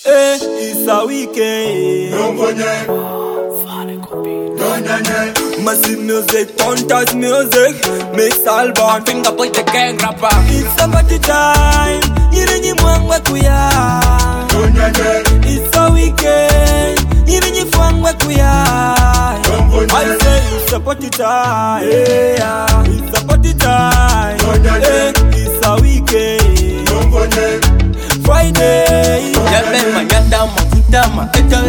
It's a weekend. Massive music, contact music, mix album, Finger boy the gang rapper. It's a party time. Yirinyi mwangwe kuya. It's a weekend. Yirinyi mwangwe kuya. I say it's a party time. Yeah. It's a party time. It's a weekend. Friday. Yabe manyanda mafuta maketa.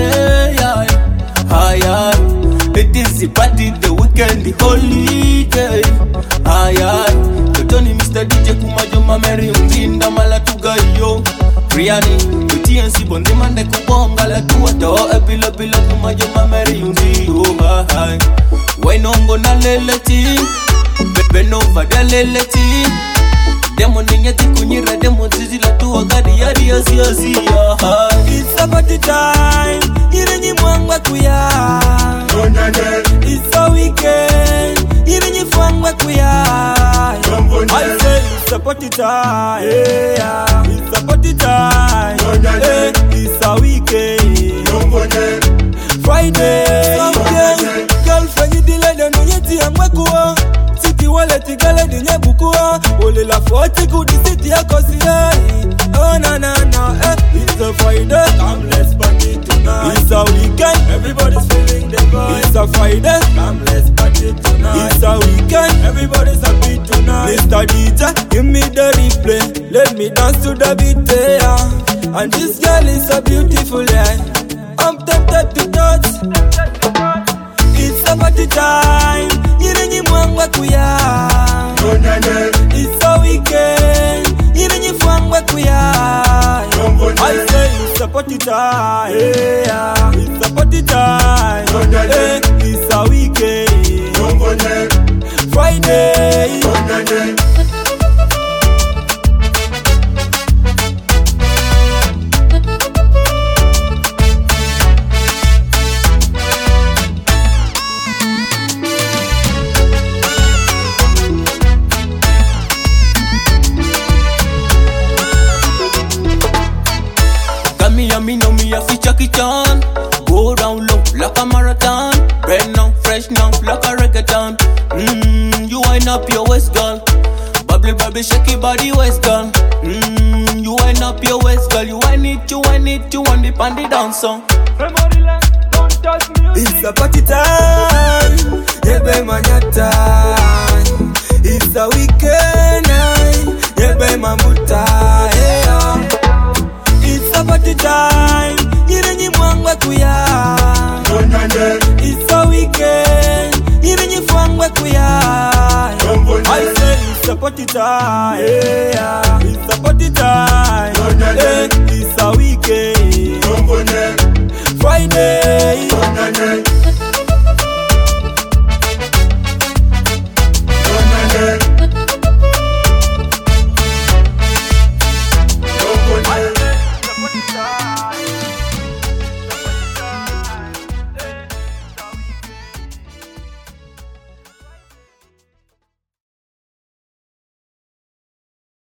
It is the party, the weekend, the holiday. Totoni Mr. DJ kumajo mameri unzinda malatuga yo. Riani, TNC bonde mande kubonga la tuwa bila kumajo mameri unziyo. Wainongo na leleti, Benova da leleti. Demo ninyati kunyira demo zizi la tuwa gadi yadi yazi. It's a party time. Yirinyi mwangwe kuya. It's a weekend. Yirinyi mwangwe kuya. I say it's a party time. Yeah. It's a party time. It's a weekend. Friday. Girlfriend idile no yeti amwekuwa. City wallet gale dinye bukua. Ole la forty kudi city yakosiyai. Oh na. It's a Friday. Come let's party tonight. It's a weekend. Everybody's feeling the vibe. It's a Friday. Come let's party tonight. It's a weekend. Everybody's happy tonight. Mr. DJ, give me the replay. Let me dance to the beat, yeah. And this girl is so beautiful, yeah. I'm tempted to touch. It's a party time. Yirinyi mwangwe kuya. It's a weekend. Yirinyi mwangwe kuya. I say it's a party time. Yeah. It's a party time. It's a weekend. Friday. Me know me a fi Jackie Chan. Go down low like a marathon. Brand now, fresh now like a reggaeton. You wind up your waist, girl. Bubble, shake your body, waist, girl. You wind up your waist, girl. You wind it, you wind it on the dance song. It's a party time. Yebe manyata. It's a weekend night. Yebe mamuta. It's a party time. Yirinyi mwangwe kuya. It's a weekend. Yirinyi mwangwe kuya. I say it's a party time. Yeah. It's a party time. It's a weekend. Friday.